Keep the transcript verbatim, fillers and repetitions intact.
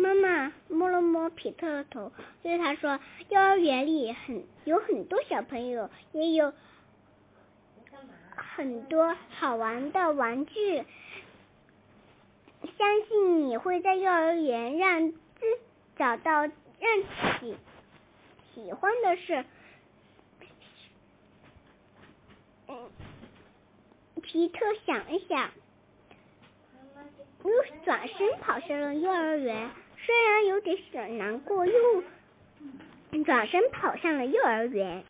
妈妈摸了摸皮特的头，对他说：“幼儿园里很有很多小朋友，也有很多好玩的玩具。相信你会在幼儿园让自找到让喜喜欢的事。”嗯，皮特想一想，又转身跑向了幼儿园。虽然有点小难过，又转身跑向了幼儿园。